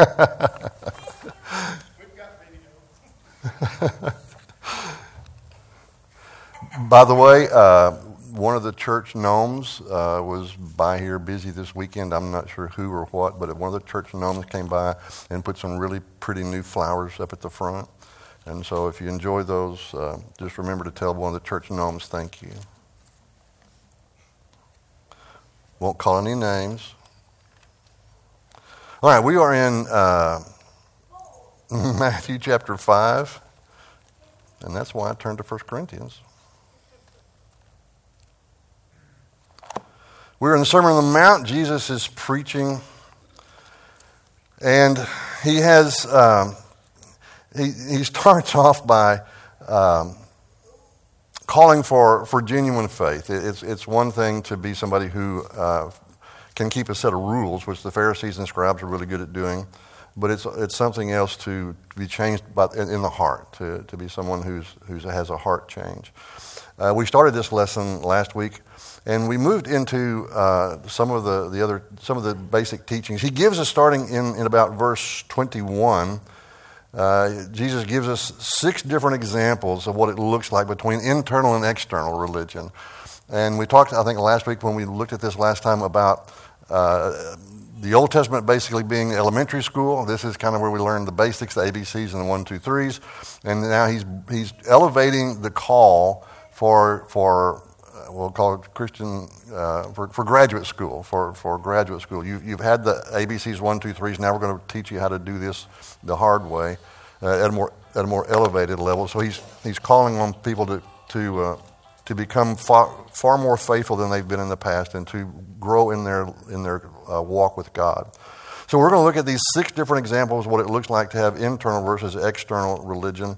By the way, one of the church gnomes was by here busy this weekend. I'm not sure who or what, but one of the church gnomes came by and put some really pretty new flowers up at the front. And so if you enjoy those, just remember to tell one of the church gnomes thank you. Won't call any names. All right, we are in Matthew chapter 5, and that's why I turned to 1 Corinthians. We're in the Sermon on the Mount. Jesus is preaching, and he has he starts off by calling for genuine faith. It's one thing to be somebody who can keep a set of rules, which the Pharisees and scribes are really good at doing, but it's something else to be changed in the heart, to be someone who has a heart change. We started this lesson last week, and we moved into some of the basic teachings. He gives us, starting in about verse 21, Jesus gives us 6 different examples of what it looks like between internal and external religion. And we talked, I think, last week when we looked at this last time about the Old Testament basically being elementary school. This is kind of where we learn the basics, the ABCs and the 1, 2, 3s. And now he's elevating the call for we'll call it Christian, for graduate school, for graduate school. You've had the ABCs, 1, 2, 3s. Now we're going to teach you how to do this the hard way at a more elevated level. So he's calling on people to become far more faithful than they've been in the past, and to grow in their walk with God. So we're going to look at these 6 different examples of what it looks like to have internal versus external religion.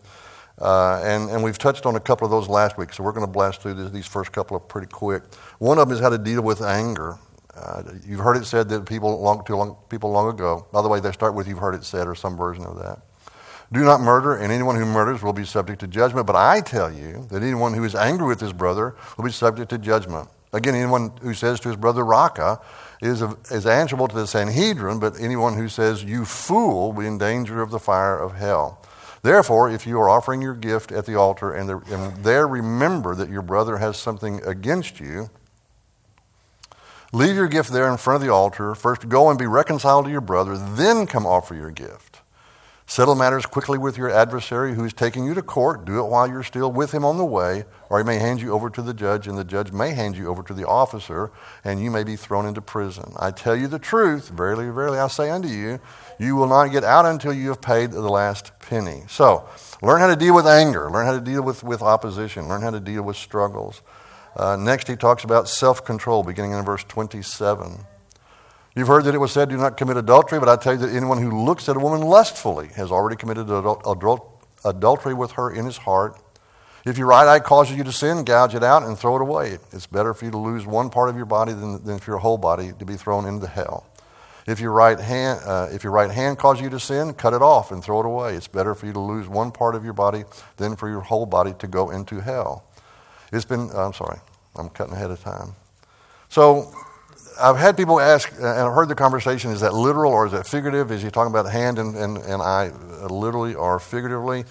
And we've touched on a couple of those last week, so we're going to blast through these first couple of pretty quick. One of them is how to deal with anger. You've heard it said that people long ago, by the way, they start with "you've heard it said" or some version of that. Do not murder, and anyone who murders will be subject to judgment. But I tell you that anyone who is angry with his brother will be subject to judgment. Again, anyone who says to his brother, "Raka," is answerable to the Sanhedrin, but anyone who says, "You fool," will be in danger of the fire of hell. Therefore, if you are offering your gift at the altar and there remember that your brother has something against you, leave your gift there in front of the altar. First go and be reconciled to your brother, then come offer your gift. Settle matters quickly with your adversary who is taking you to court. Do it while you're still with him on the way, or he may hand you over to the judge, and the judge may hand you over to the officer, and you may be thrown into prison. I tell you the truth, verily, verily, I say unto you, you will not get out until you have paid the last penny. So, learn how to deal with anger. Learn how to deal with opposition. Learn how to deal with struggles. Next, he talks about self-control, beginning in verse 27. You've heard that it was said, "Do not commit adultery," but I tell you that anyone who looks at a woman lustfully has already committed adultery with her in his heart. If your right eye causes you to sin, gouge it out and throw it away. It's better for you to lose one part of your body than for your whole body to be thrown into hell. If your right hand causes you to sin, cut it off and throw it away. It's better for you to lose one part of your body than for your whole body to go into hell. I'm sorry, I'm cutting ahead of time. So I've had people ask, and I've heard the conversation, is that literal or is that figurative? Is he talking about hand and eye literally or figuratively?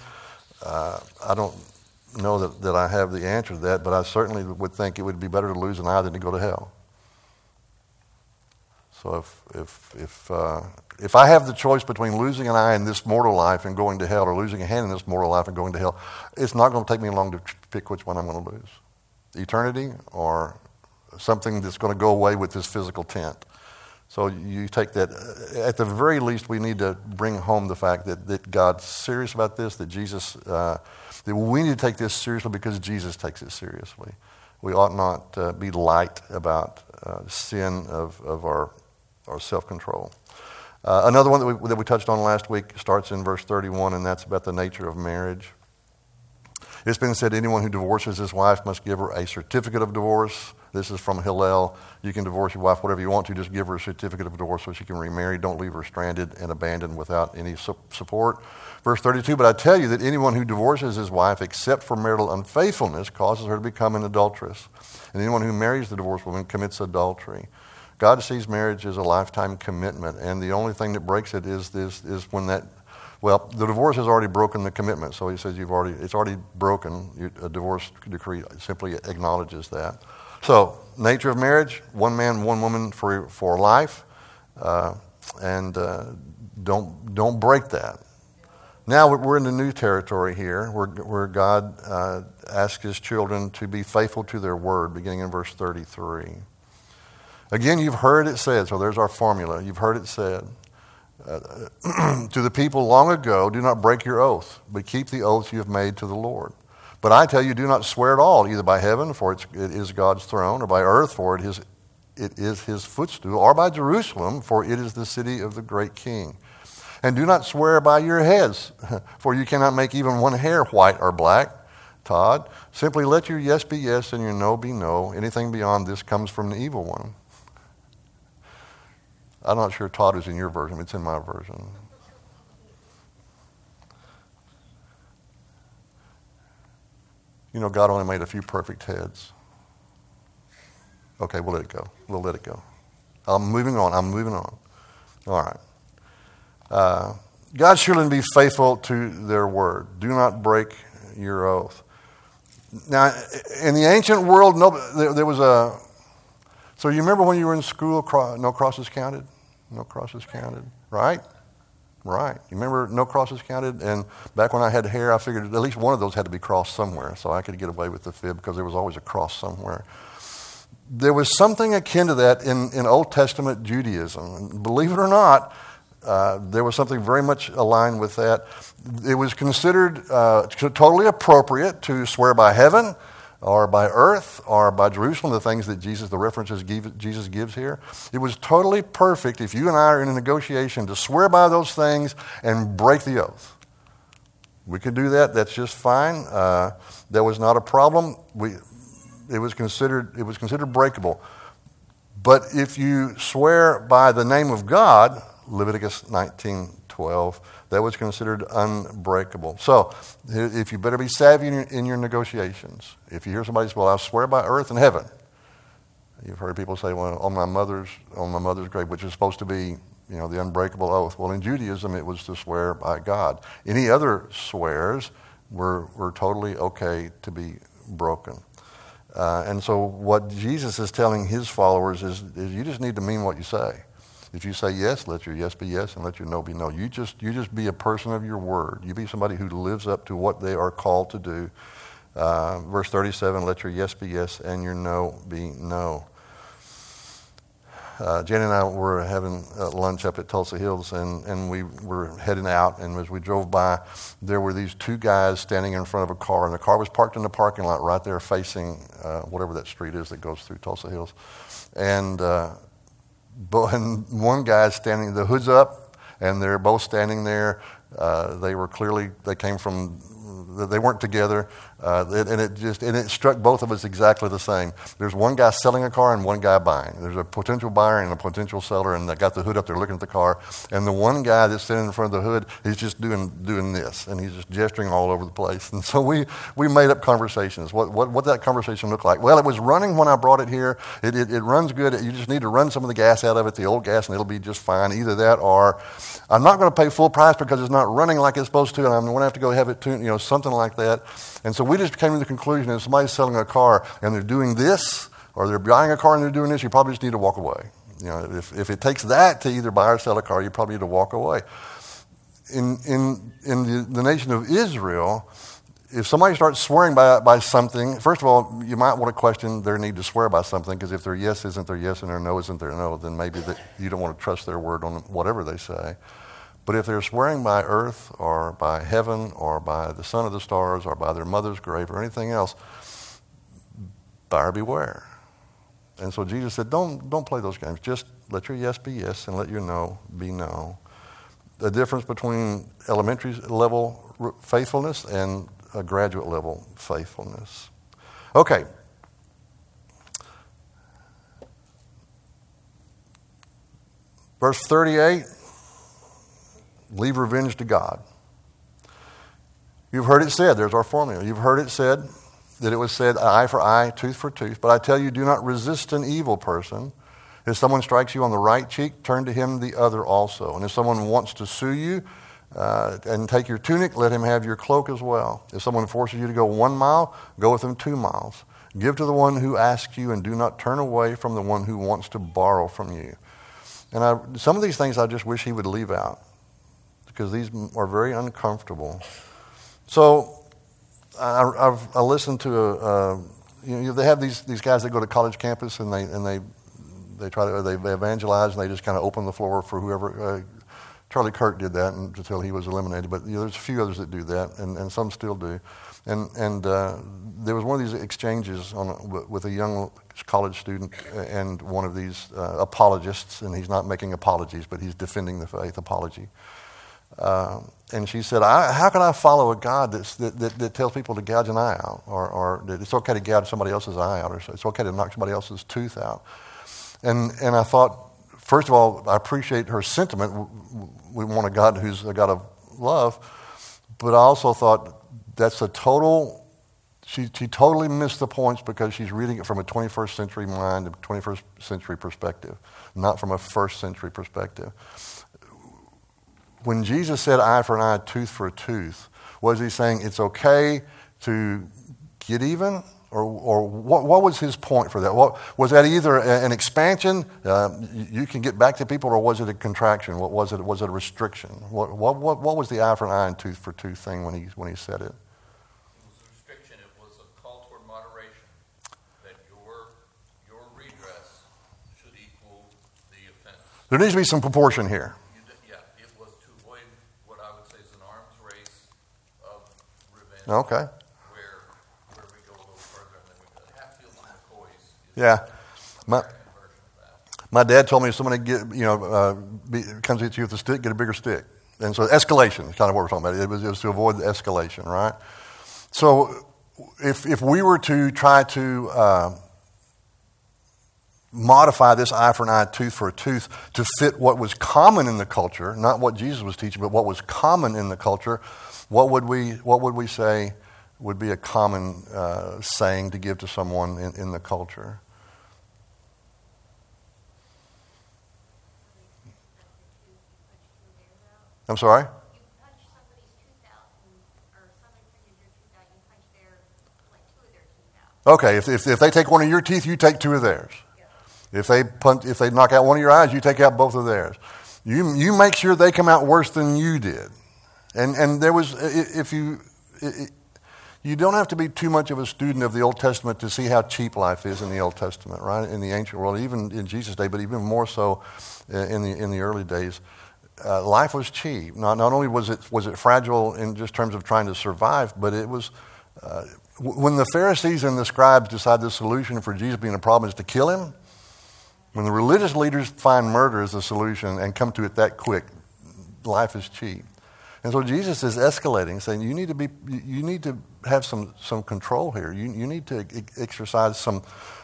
I don't know that I have the answer to that, but I certainly would think it would be better to lose an eye than to go to hell. So if I have the choice between losing an eye in this mortal life and going to hell, or losing a hand in this mortal life and going to hell, it's not going to take me long to pick which one I'm going to lose. Eternity or something that's going to go away with this physical tent. So you take that. At the very least, we need to bring home the fact that God's serious about this, that Jesus, that we need to take this seriously because Jesus takes it seriously. We ought not be light about sin of our self-control. Another one that we touched on last week starts in verse 31, and that's about the nature of marriage. It's been said anyone who divorces his wife must give her a certificate of divorce. This is from Hillel. You can divorce your wife whatever you want to, just give her a certificate of divorce so she can remarry. Don't leave her stranded and abandoned without any support. Verse 32, but I tell you that anyone who divorces his wife except for marital unfaithfulness causes her to become an adulteress. And anyone who marries the divorced woman commits adultery. God sees marriage as a lifetime commitment, and the only thing that breaks it is when that, well, the divorce has already broken the commitment. So he says it's already broken. A divorce decree simply acknowledges that. So, nature of marriage: one man, one woman for life, and don't break that. Now we're in the new territory here, where God asks His children to be faithful to their word, beginning in verse 33. Again, you've heard it said, so there's our formula. You've heard it said to the people long ago, do not break your oath, but keep the oaths you have made to the Lord. But I tell you, do not swear at all, either by heaven, for it is God's throne, or by earth, for it is His footstool, or by Jerusalem, for it is the city of the great King. And do not swear by your heads, for you cannot make even one hair white or black. Todd, simply let your yes be yes and your no be no. Anything beyond this comes from the evil one. I'm not sure Todd is in your version, it's in my version. You know, God only made a few perfect heads. Okay, we'll let it go. We'll let it go. I'm moving on. All right. God's children be faithful to their word. Do not break your oath. Now, in the ancient world, there was a... So you remember when you were in school, no crosses counted? No crosses counted, right? Right. You remember no crosses counted? And back when I had hair, I figured at least one of those had to be crossed somewhere, so I could get away with the fib because there was always a cross somewhere. There was something akin to that in Old Testament Judaism. Believe it or not, there was something very much aligned with that. It was considered totally appropriate to swear by heaven or by earth or by Jerusalem, the things that the references Jesus gives here. It was totally perfect if you and I are in a negotiation to swear by those things and break the oath. We could do that. That's just fine. That was not a problem. It was considered breakable. But if you swear by the name of God, Leviticus 19:12, that was considered unbreakable. So, if you better be savvy in your negotiations. If you hear somebody say, "Well, I swear by earth and heaven," you've heard people say, "Well, on my mother's grave," which is supposed to be, the unbreakable oath. Well, in Judaism, it was to swear by God. Any other swears were totally okay to be broken. And so, what Jesus is telling His followers is you just need to mean what you say. If you say yes, let your yes be yes and let your no be no. You just be a person of your word. You be somebody who lives up to what they are called to do. Verse 37, let your yes be yes and your no be no. Jen and I were having lunch up at Tulsa Hills, and we were heading out, and as we drove by, there were these two guys standing in front of a car, and the car was parked in the parking lot right there facing whatever that street is that goes through Tulsa Hills. And one guy's standing, the hood's up, and they're both standing there. They weren't together, and it struck both of us exactly the same. There's one guy selling a car and one guy buying. There's a potential buyer and a potential seller, and they got the hood up there looking at the car. And the one guy that's sitting in front of the hood, he's just doing this, and he's just gesturing all over the place. And so we made up conversations. What that conversation looked like? Well, it was running when I brought it here. It runs good. You just need to run some of the gas out of it, the old gas, and it'll be just fine. Either that or I'm not going to pay full price because it's not running like it's supposed to, and I'm going to have to go have it tuned, something like that. And so we just came to the conclusion that if somebody's selling a car and they're doing this, or they're buying a car and they're doing this, you probably just need to walk away. If it takes that to either buy or sell a car, you probably need to walk away. In the nation of Israel, if somebody starts swearing by something, first of all, you might want to question their need to swear by something, because if their yes isn't their yes and their no isn't their no, then maybe you don't want to trust their word on whatever they say. But if they're swearing by earth or by heaven or by the sun of the stars or by their mother's grave or anything else, buyer beware. And so Jesus said, don't play those games. Just let your yes be yes and let your no be no. The difference between elementary level faithfulness and a graduate level faithfulness. Okay. Verse 38. Leave revenge to God. You've heard it said, there's our formula. You've heard it said that it was said, eye for eye, tooth for tooth. But I tell you, do not resist an evil person. If someone strikes you on the right cheek, turn to him the other also. And if someone wants to sue you and take your tunic, let him have your cloak as well. If someone forces you to go 1 mile, go with them 2 miles. Give to the one who asks you, and do not turn away from the one who wants to borrow from you. And some of these things I just wish he would leave out, because these are very uncomfortable. So I listened to they have these guys that go to college campus and they try to they evangelize, and they just kind of open the floor for whoever. Charlie Kirk did that until he was eliminated, but there's a few others that do that, and some still do. And there was one of these exchanges with a young college student and one of these apologists, and he's not making apologies, but he's defending the faith apology. And she said, how can I follow a God that tells people to gouge an eye out, or that it's okay to gouge somebody else's eye out, or it's okay to knock somebody else's tooth out? And I thought, first of all, I appreciate her sentiment. We want a God who's a God of love. But I also thought that's she totally missed the points, because she's reading it from a 21st century mind, a 21st century perspective, not from a first century perspective. When Jesus said eye for an eye, tooth for a tooth, was he saying it's okay to get even? Or what was his point for that? Was that either an expansion, you can get back to people, or was it a contraction? What was it? Was it a restriction? What was the eye for an eye and tooth for tooth thing when he said it? It was a restriction. It was a call toward moderation, that your redress should equal the offense. There needs to be some proportion here. It was to avoid what I would say is an arms race of revenge. Okay. Yeah, my dad told me if somebody comes at you with a stick, get a bigger stick. And so escalation is kind of what we're talking about. It was to avoid the escalation, right? So if we were to try to modify this eye for an eye, tooth for a tooth to fit what was common in the culture, not what Jesus was teaching, but what was common in the culture, what would we say would be a common saying to give to someone in the culture? I'm sorry? You punch somebody's tooth out, or somebody punches your tooth out, you punch two of their teeth out. Okay, if they take one of your teeth, you take two of theirs. Yeah. If they knock out one of your eyes, you take out both of theirs. You make sure they come out worse than you did. And there was, you don't have to be too much of a student of the Old Testament to see how cheap life is in the Old Testament, right? In the ancient world, even in Jesus' day, but even more so in the early days. Life was cheap. Not only was it fragile in just terms of trying to survive, but it was when the Pharisees and the scribes decide the solution for Jesus being a problem is to kill him. When the religious leaders find murder as a solution and come to it that quick, life is cheap. And so Jesus is escalating, saying you need to have some control here. You need to exercise some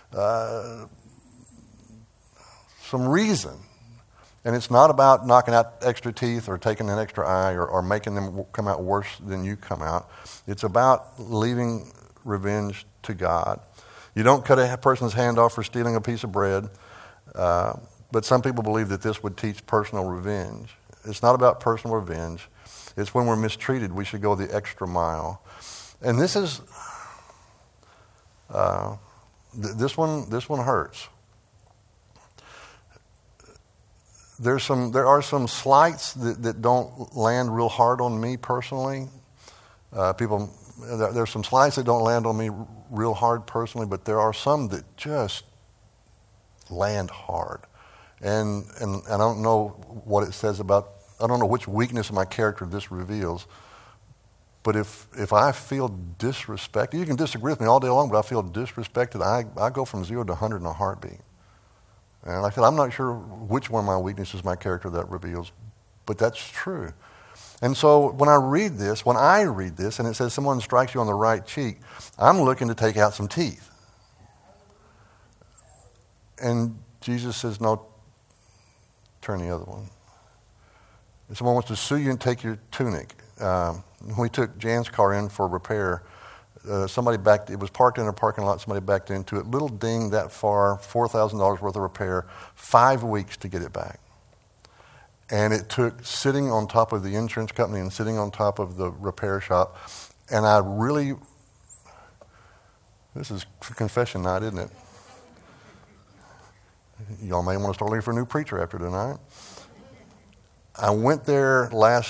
reason. And it's not about knocking out extra teeth or taking an extra eye or making them come out worse than you come out. It's about leaving revenge to God. You don't cut a person's hand off for stealing a piece of bread, but some people believe that this would teach personal revenge. It's not about personal revenge. It's when we're mistreated, we should go the extra mile. And this is, this one hurts. There are some slights that don't land real hard on me personally. There's some slights that don't land on me real hard personally, but there are some that just land hard. And I don't know what it says about, I don't know which weakness in my character this reveals, but if I feel disrespected, you can disagree with me all day long, but I feel disrespected, I go from 0 to 100 in a heartbeat. And like I said, I'm not sure which one of my weaknesses my character that reveals, but that's true. And so when I read this, and it says someone strikes you on the right cheek, I'm looking to take out some teeth. And Jesus says, no, turn the other one. If someone wants to sue you and take your tunic. When we took Jan's car in for repair, it was parked in a parking lot, somebody backed into it, little ding that far, $4,000 worth of repair, 5 weeks to get it back. And it took sitting on top of the insurance company and sitting on top of the repair shop. And this is confession night, isn't it? Y'all may want to start looking for a new preacher after tonight. I went there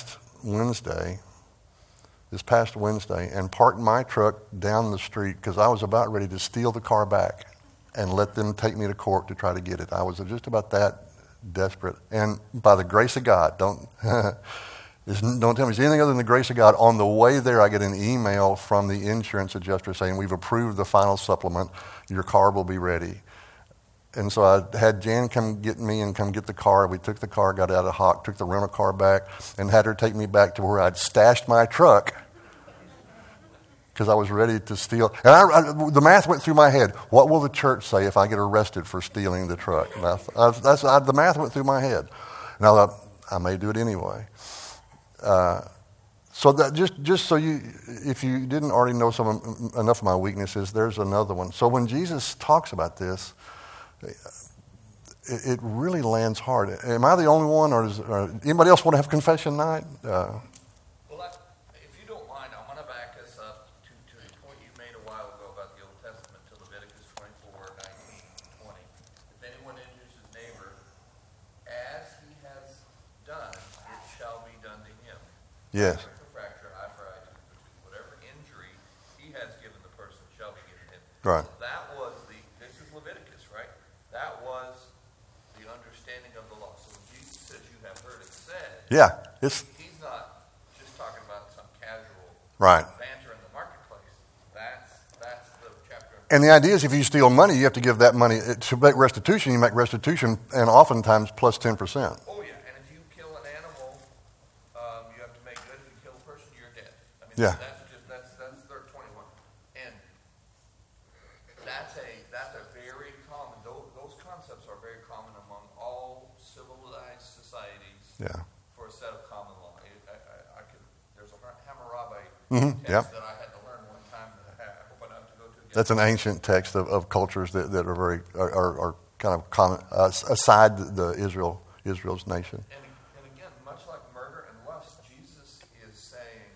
this past Wednesday, and parked my truck down the street because I was about ready to steal the car back and let them take me to court to try to get it. I was just about that desperate. And by the grace of God, don't tell me it's anything other than the grace of God. On the way there, I get an email from the insurance adjuster saying, we've approved the final supplement. Your car will be ready. And so I had Jan come get me and come get the car. We took the car, got out of Hawk, took the rental car back, and had her take me back to where I'd stashed my truck because I was ready to steal. And the math went through my head. What will the church say if I get arrested for stealing the truck? And the math went through my head. And I thought, I may do it anyway. So that just so if you didn't already know enough of my weaknesses, there's another one. So when Jesus talks about this, it really lands hard. Am I the only one, or anybody else want to have confession night? Well, if you don't mind, I want to back us up to the point you made a while ago about the Old Testament to Leviticus 24, 19, 20. If anyone injures his neighbor, as he has done, it shall be done to him. Yes. Fracture, eye for eye, tooth for tooth. Whatever injury he has given the person shall be given him. Right. This is Leviticus, right? That was the understanding of the law. So when Jesus says you have heard it said, yeah, he's not just talking about some casual banter in the marketplace. That's the chapter. And the idea is if you steal money, you have to give that money. To make restitution, you make restitution, and oftentimes plus 10%. Oh, yeah. And if you kill an animal, you have to make good. If you kill a person, you're dead. I mean, Yeah. that's 21. And that's a very common, those concepts are very common among all civilized societies. Yeah. For a set of common law. There's a Hammurabi Mm-hmm. text that I had to learn one time that I hope I don't have to go to again. That's an ancient text of cultures that are very are kind of common aside Israel's nation. And again, much like murder and lust, Jesus is saying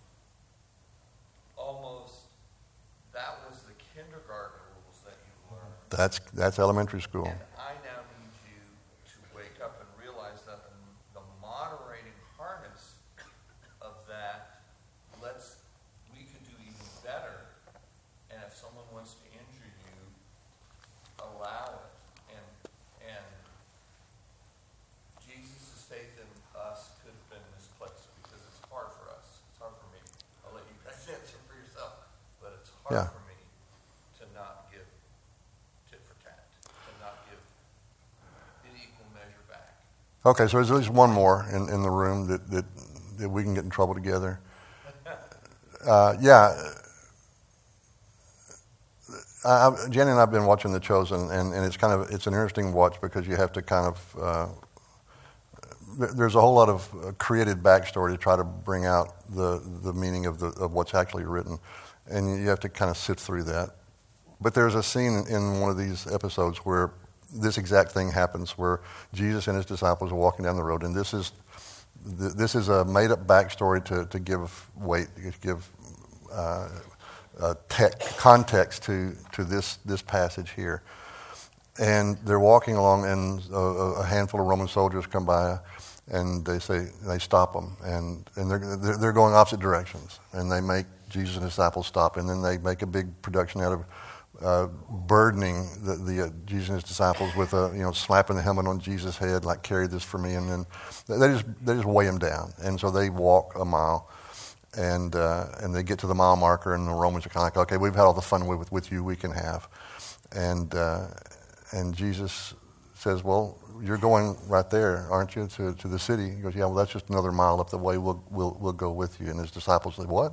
almost that was the kindergarten rules that you learned. That's elementary school. And I now need you to wake up and realize that the moderating harness of that, we could do even better. And if someone wants to injure you, allow it. And Jesus' faith in us could have been misplaced because it's hard for us. It's hard for me. I'll let you guys answer for yourself. But it's hard for me to not give tit for tat, to not give an equal measure back. Okay, so there's at least one more in the room that we can get in trouble together. Jenny and I have been watching The Chosen, and it's an interesting watch because you have to kind of there's a whole lot of created backstory to try to bring out the meaning of what's actually written, and you have to kind of sift through that. But there's a scene in one of these episodes where this exact thing happens, where Jesus and his disciples are walking down the road, and this is a made-up backstory to give weight, to give context to this passage here. And they're walking along, and a handful of Roman soldiers come by, and they stop them, and they're going opposite directions, and they make Jesus and his disciples stop, and then they make a big production out of burdening the Jesus and his disciples with slapping the helmet on Jesus' head, like, carry this for me, and then they just weigh him down, and so they walk a mile, and they get to the mile marker, and the Romans are kind of like, okay, we've had all the fun with you we can have, and Jesus says, well, you're going right there, aren't you, to the city? He goes, yeah, well, that's just another mile up the way. We'll go with you. And his disciples say, what?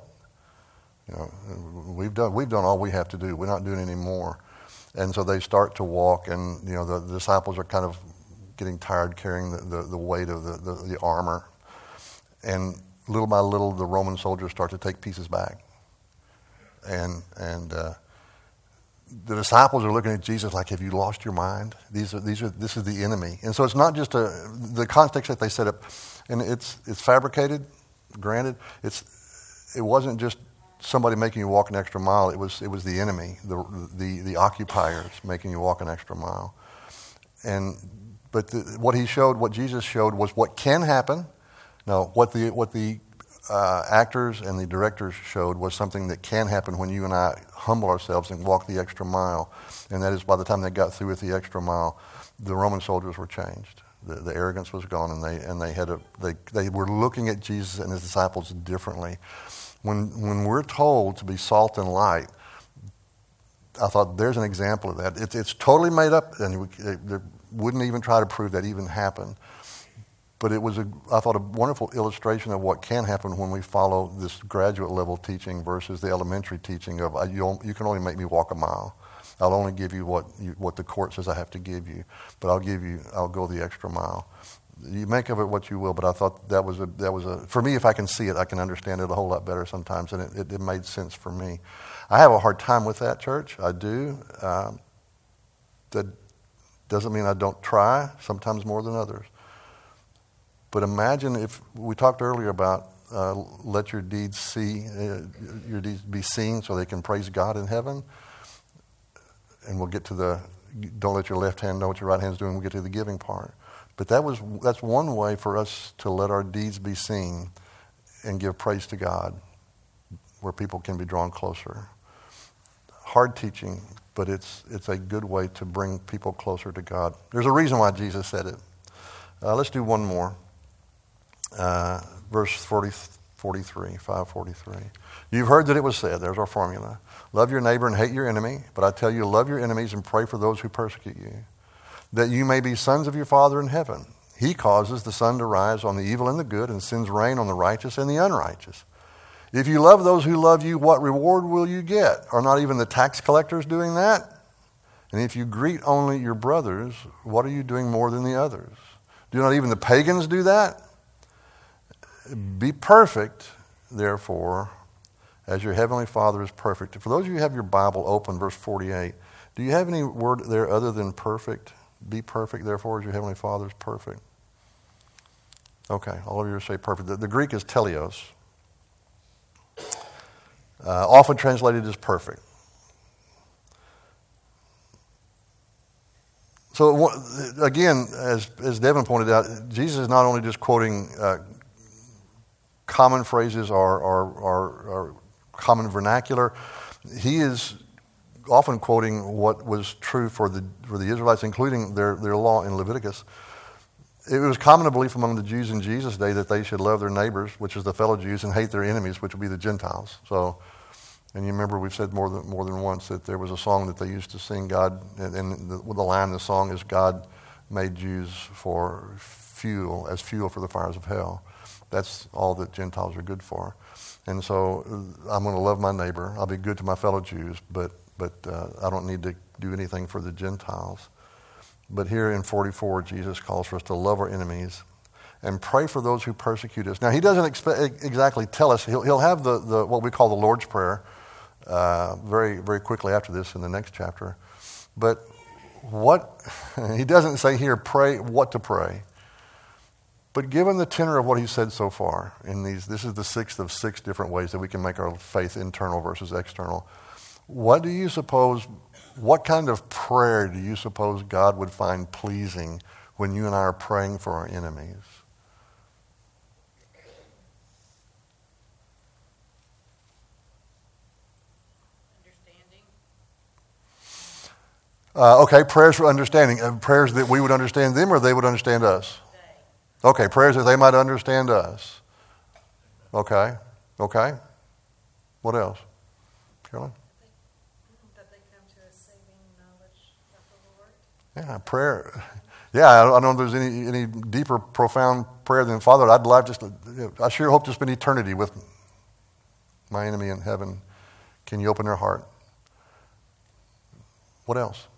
We've done all we have to do. We're not doing any more. And so they start to walk, and the disciples are kind of getting tired carrying the weight of the armor. And little by little, the Roman soldiers start to take pieces back. and the disciples are looking at Jesus like, have you lost your mind? This is the enemy. And so it's not just the context that they set up, and it's fabricated, granted. It wasn't just somebody making you walk an extra mile. It was the enemy, the occupiers making you walk an extra mile. But what Jesus showed was what can happen. No, what the actors and the directors showed was something that can happen when you and I humble ourselves and walk the extra mile. And that is, by the time they got through with the extra mile, the Roman soldiers were changed. The arrogance was gone, and they were looking at Jesus and his disciples differently. When we're told to be salt and light, I thought there's an example of that. It's totally made up, and they wouldn't even try to prove that even happened. But it was, I thought, a wonderful illustration of what can happen when we follow this graduate level teaching versus the elementary teaching of you can only make me walk a mile. I'll only give you what the court says I have to give you, but I'll go the extra mile. You make of it what you will, but I thought that was a for me, if I can see it, I can understand it a whole lot better sometimes, and it made sense for me. I have a hard time with that, church. I do. That doesn't mean I don't try, sometimes more than others. But imagine if we talked earlier about let your deeds be seen so they can praise God in heaven. And we'll get to don't let your left hand know what your right hand's doing. We'll get to the giving part. But that's one way for us to let our deeds be seen and give praise to God, where people can be drawn closer. Hard teaching, but it's a good way to bring people closer to God. There's a reason why Jesus said it. Let's do one more. Verse 543. You've heard that it was said, there's our formula, love your neighbor and hate your enemy, but I tell you, love your enemies and pray for those who persecute you, that you may be sons of your Father in heaven. He causes the sun to rise on the evil and the good and sends rain on the righteous and the unrighteous. If you love those who love you, what reward will you get? Are not even the tax collectors doing that? And if you greet only your brothers, what are you doing more than the others? Do not even the pagans do that? Be perfect, therefore, as your heavenly Father is perfect. For those of you who have your Bible open, verse 48, do you have any word there other than perfect? Be perfect, therefore, as your heavenly Father is perfect. Okay, all of you say perfect. The Greek is teleos, often translated as perfect. So again, as Devin pointed out, Jesus is not only just quoting common phrases or common vernacular. He is often quoting what was true for the Israelites, including their law in Leviticus. It was common belief among the Jews in Jesus' day that they should love their neighbors, which is the fellow Jews, and hate their enemies, which would be the Gentiles. So, and you remember we've said more than once that there was a song that they used to sing. God, and the line in the song is, "God made Jews for fuel for the fires of hell." That's all that Gentiles are good for. And so I'm going to love my neighbor. I'll be good to my fellow Jews, but I don't need to do anything for the Gentiles. But here in 44, Jesus calls for us to love our enemies and pray for those who persecute us. Now, he doesn't exactly tell us. He'll have the what we call the Lord's Prayer very, very quickly after this in the next chapter. But he doesn't say here, pray what to pray. But given the tenor of what he said so far, this is the sixth of 6 different ways that we can make our faith internal versus external. What kind of prayer do you suppose God would find pleasing when you and I are praying for our enemies? Understanding. Okay, prayers for understanding. Prayers that we would understand them or they would understand us? Okay, prayers that they might understand us. Okay. What else? Carolyn? That they come to a saving knowledge of the Lord. Yeah, prayer. Yeah, I don't know if there's any deeper, profound prayer than, Father, I sure hope to spend eternity with my enemy in heaven. Can you open their heart? What else?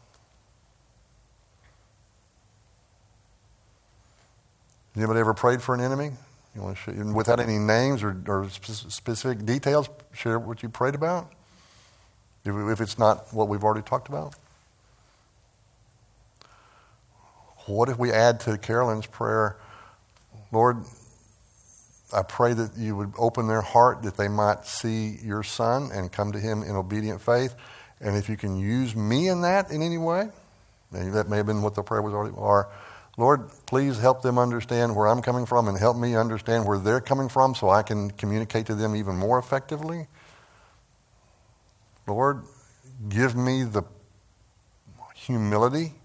Anybody ever prayed for an enemy? You want to share, without any names or specific details, share what you prayed about? if it's not what we've already talked about? What if we add to Carolyn's prayer, Lord, I pray that you would open their heart that they might see your Son and come to him in obedient faith. And if you can use me in that in any way, maybe that may have been what the prayer was already, or Lord, please help them understand where I'm coming from and help me understand where they're coming from so I can communicate to them even more effectively. Lord, give me the humility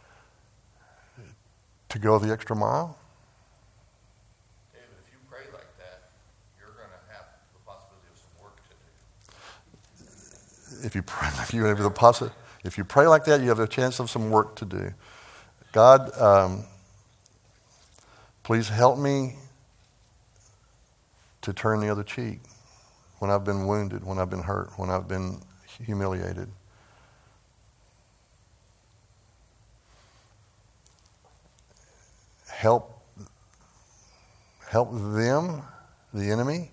to go the extra mile. David, if you pray like that, you're going to have the possibility of some work to do. If you pray like that, you have a chance of some work to do. God, please help me to turn the other cheek when I've been wounded, when I've been hurt, when I've been humiliated. Help them, the enemy,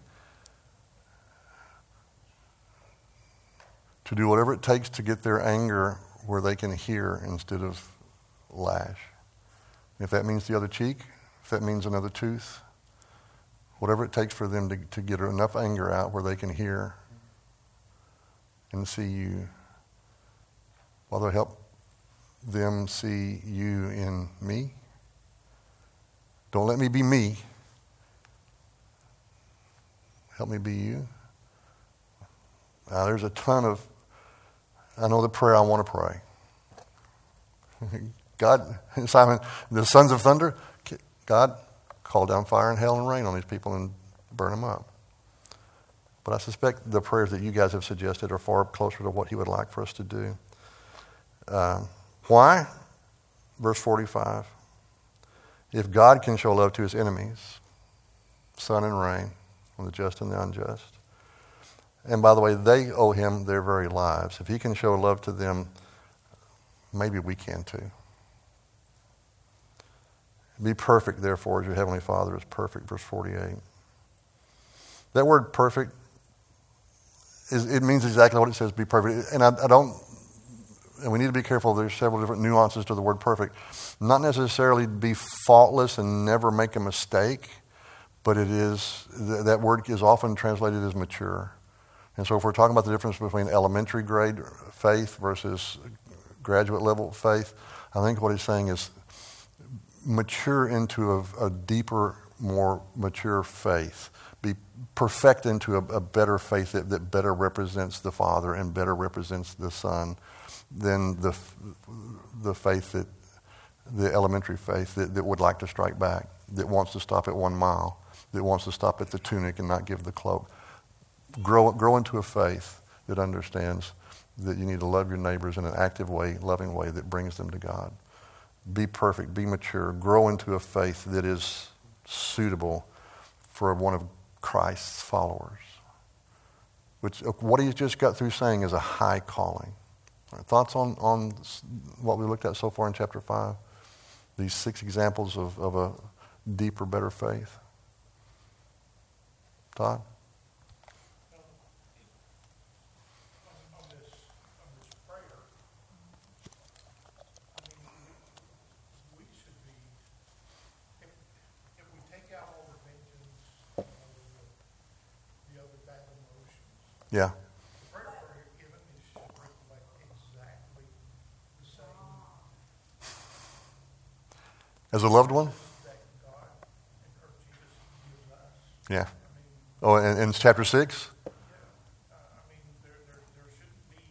to do whatever it takes to get their anger where they can hear instead of lash. If that means the other cheek, if that means another tooth, whatever it takes for them to get enough anger out where they can hear and see you. Father, help them see you in me. Don't let me be me. Help me be you. Now, there's a ton of, I know the prayer I want to pray. God, Simon, the sons of thunder, God, call down fire and hell and rain on these people and burn them up. But I suspect the prayers that you guys have suggested are far closer to what he would like for us to do. Why? Verse 45. If God can show love to his enemies, sun and rain, on the just and the unjust. And by the way, they owe him their very lives. If he can show love to them, maybe we can too. Be perfect, therefore, as your heavenly Father is perfect, verse 48. That word perfect, it means exactly what it says, be perfect. And I don't, and we need to be careful, there's several different nuances to the word perfect. Not necessarily be faultless and never make a mistake, but it is, that word is often translated as mature. And so if we're talking about the difference between elementary grade faith versus graduate level faith, I think what he's saying is mature into a deeper, more mature faith. Be perfect into a better faith that better represents the Father and better represents the Son than the faith that, the elementary faith that would like to strike back, that wants to stop at 1 mile, that wants to stop at the tunic and not give the cloak. Grow into a faith that understands that you need to love your neighbors in an active way, loving way that brings them to God. Be perfect, be mature, grow into a faith that is suitable for one of Christ's followers. Which, what he's just got through saying is a high calling. Thoughts on what we looked at so far in chapter 5? These 6 examples of a deeper, better faith. Todd? On this prayer, we should be, if we take out all the vengeance, the other bad emotions, Yeah. the prayer we're given should reflect exactly the same As a loved one? that God and or Jesus gives us. Yeah. I mean, Oh, in chapter 6? I mean, there shouldn't be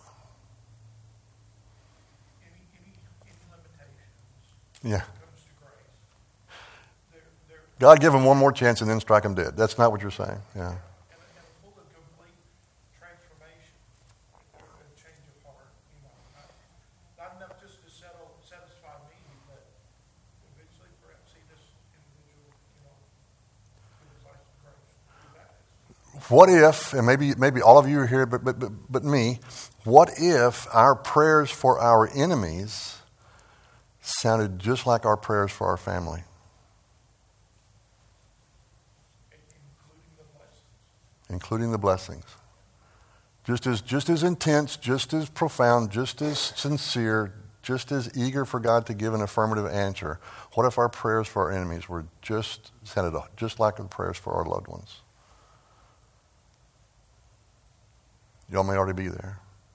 any limitations Yeah. when it comes to grace. There God give him one more chance and then strike him dead. That's not what you're saying. Yeah. and a full of complete transformation, a change of heart. Not enough just to satisfy me, but eventually perhaps see this individual, give his life to Christ. Do that. What if, and maybe all of you are here, but me, what if our prayers for our enemies sounded just like our prayers for our family? Including the blessings. Including the blessings. just as intense, just as profound, just as sincere, just as eager for God to give an affirmative answer. What if our prayers for our enemies were just like the prayers for our loved ones? Y'all may already be there.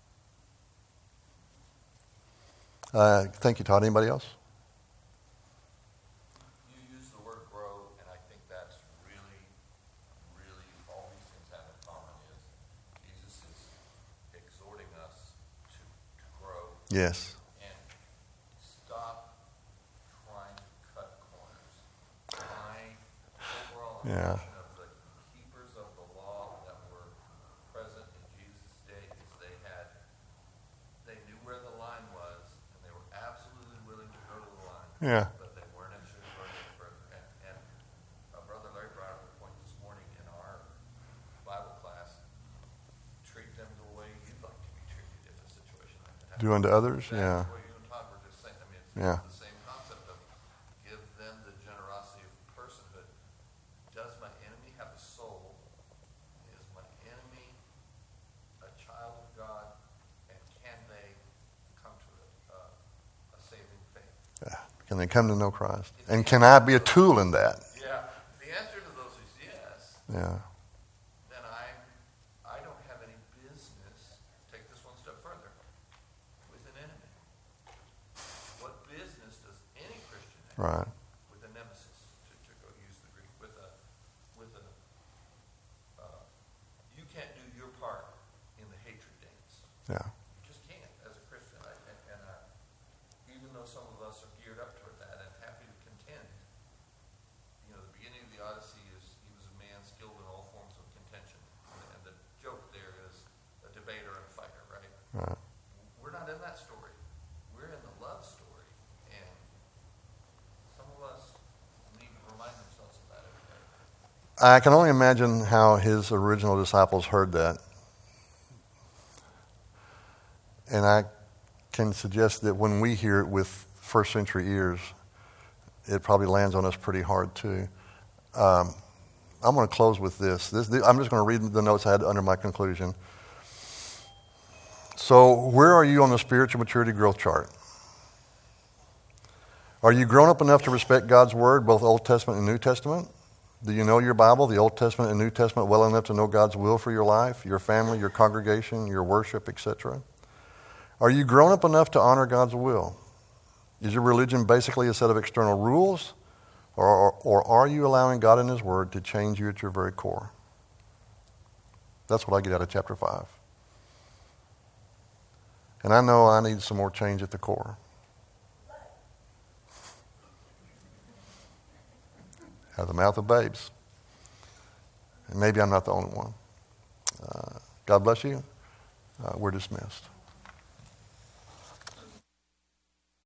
Thank you, Todd. Anybody else? You use the word grow, and I think that's really, really all these things have in common is Jesus is exhorting us to grow. Yes. And stop trying to cut corners. My overall Yeah. impression of the keepers of the law that were present in Jesus' day is they knew where the line was, and they were absolutely willing to go to the line. Yeah. But they weren't necessarily going any further. And Brother Larry brought up a point this morning in our Bible class: treat them the way you'd like to be treated if a situation like that happens. Do unto others? That's Yeah. what you and Todd were just saying. I mean, it's Yeah. the same concept of give them the generosity of personhood. Does my enemy have a soul? Is my enemy a child of God? And can they come to a saving faith? Can they come to know Christ? And can I be a tool in that? Yeah. The answer to those is yes. Yeah. Then I don't have any business, take this one step further, with an enemy. What business does any Christian have Right. with a nemesis, to go use the Greek, you can't do your part in the hatred dance. Yeah. You just can't as a Christian. Even though some of us are geared up toward that and happy to contend, the beginning of the Odyssey is he was a man skilled in all forms of contention. And the joke there is a debater and a fighter, right? Right. We're not in that story. We're in the love story. And some of us need to remind themselves of that every day. I can only imagine how his original disciples heard that. And I can suggest that when we hear it with first century ears, it probably lands on us pretty hard too. I'm going to close with this. I'm just going to read the notes I had under my conclusion. So, where are you on the spiritual maturity growth chart? Are you grown up enough to respect God's Word, both Old Testament and New Testament? Do you know your Bible, the Old Testament and New Testament, well enough to know God's will for your life, your family, your congregation, your worship, etc.? Are you grown up enough to honor God's will? Is your religion basically a set of external rules, or are you allowing God and His Word to change you at your very core? That's what I get out of chapter 5. And I know I need some more change at the core. Out of the mouth of babes. And maybe I'm not the only one. God bless you. We're dismissed.